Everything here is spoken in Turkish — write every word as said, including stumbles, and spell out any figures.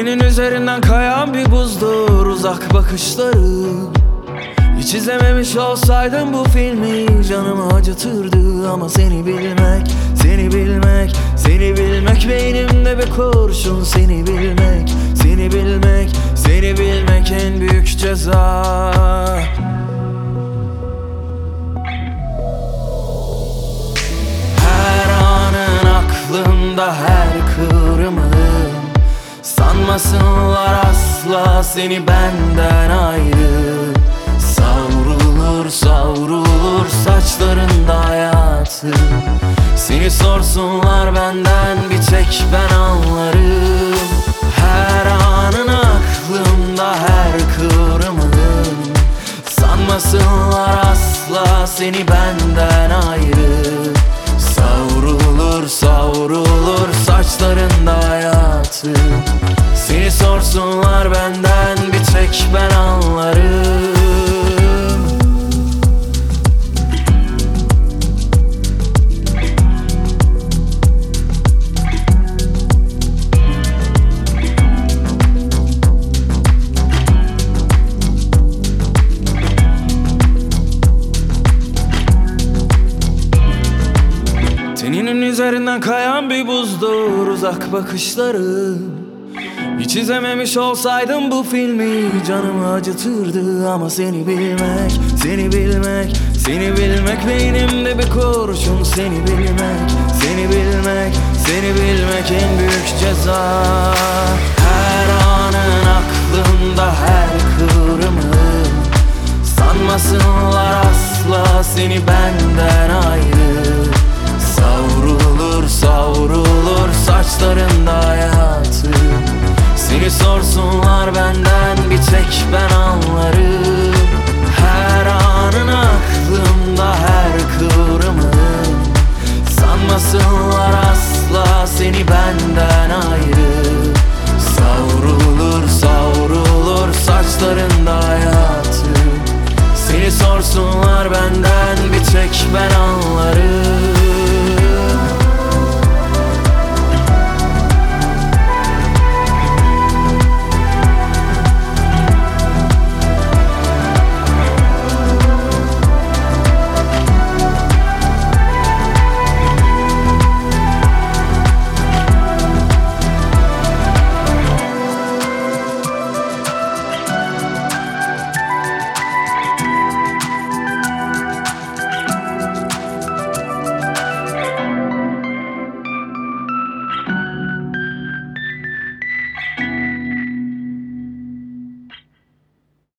Teninin üzerinden kayan bir buzdur uzak bakışları. Hiç izlememiş olsaydım bu filmi canımı acıtırdı. Ama seni bilmek, seni bilmek, seni bilmek beynimde bir kurşun. Seni bilmek, seni bilmek, seni bilmek en büyük ceza. Her anın aklımda, her kıvrımın. Sanmasınlar asla seni benden ayrı. Savrulur savrulur saçlarında hayatı. Seni sorsunlar benden, bir tek ben anlarım. Her anın aklımda, her kıvrımın. Sanmasınlar asla seni benden ayrı. Savrulur savrulur saçlarında hayatı. Seni sorsunlar benden, bir tek ben anlarım. Teninin üzerinden kayan bir buzdur uzak bakışları. Hiç izlememiş olsaydım bu filmi canımı acıtırdı. Ama seni bilmek, seni bilmek, seni bilmek beynimde bir kurşun. Seni bilmek, seni bilmek, seni bilmek en büyük ceza. Her anın aklımda, her kıvrımın. Sanmasınlar asla seni ben